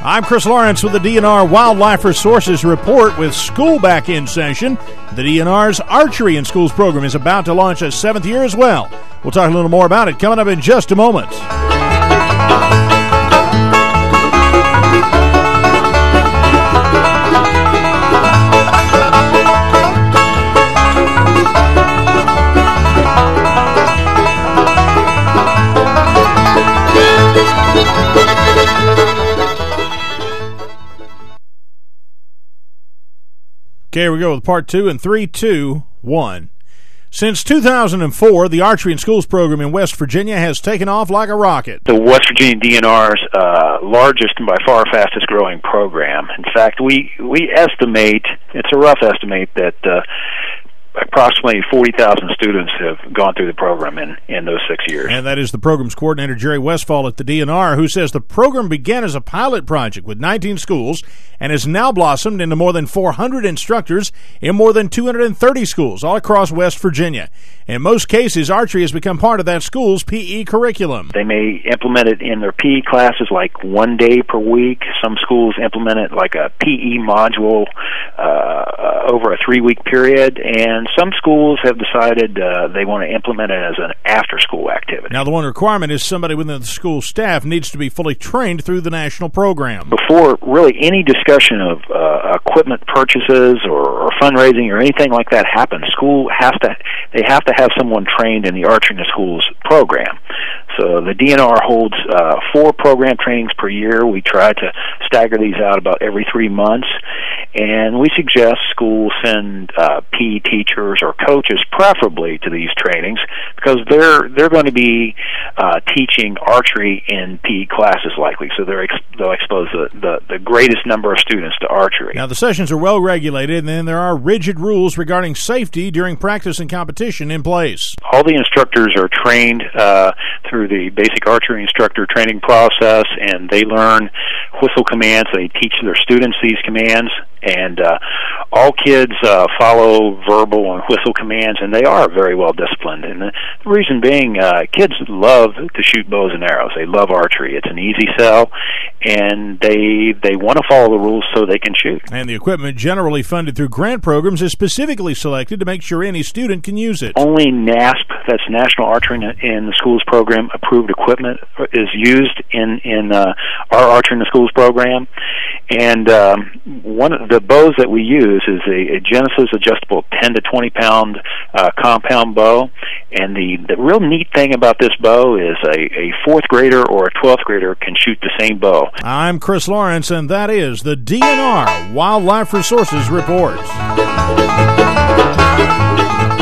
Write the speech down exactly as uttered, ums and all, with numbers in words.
I'm Chris Lawrence with the D N R Wildlife Resources Report. With school back in session, the D N R's Archery in Schools program is about to launch a seventh year as well. We'll talk a little more about it coming up in just a moment. Okay, here we go with part two in three, two, one. Since two thousand four, the Archery in Schools program in West Virginia has taken off like a rocket. The West Virginia D N R's uh, largest and by far fastest growing program. In fact, we, we estimate, it's a rough estimate, that uh, approximately forty thousand students have gone through the program in, in those six years. And that is the program's coordinator, Jerry Westfall at the D N R, who says the program began as a pilot project with nineteen schools and has now blossomed into more than four hundred instructors in more than two hundred thirty schools all across West Virginia. In most cases, archery has become part of that school's P E curriculum. They may implement it in their P E classes like one day per week. Some schools implement it like a P E module uh, over a three-week period, and some schools have decided uh, they want to implement it as an after-school activity. Now, the one requirement is somebody within the school staff needs to be fully trained through the national program. Before really any discussion of uh, equipment purchases or, or fundraising or anything like that happens, school has to they have to have someone trained in the Archery in the Schools program. So the D N R holds uh, four program trainings per year. We try to stagger these out about every three months, and we suggest schools send uh, P E teachers or coaches preferably to these trainings because they're they're going to be uh, teaching archery in P E classes likely, so they're ex- they'll expose the, the, the greatest number of students to archery. Now, the sessions are well regulated, and then there are rigid rules regarding safety during practice and competition in place. All the instructors are trained uh, through the basic archery instructor training process, and they learn whistle commands. They teach their students these commands, and uh, all kids uh, follow verbal and whistle commands, and they are very well disciplined. And the reason being, uh, kids love to shoot bows and arrows. They love archery. It's an easy sell, and they they want to follow the rules so they can shoot. And the equipment, generally funded through grant programs, is specifically selected to make sure any student can use it. Only NASP, that's National Archery in the Schools program, approved equipment is used in in uh, our Archery in the Schools program. And um, one of the bows that we use is a, a Genesis adjustable ten to twenty pound uh, compound bow. And the, the real neat thing about this bow is a, a fourth grader or a twelfth grader can shoot the same bow. I'm Chris Lawrence, and that is the D N R Wildlife Resources Report.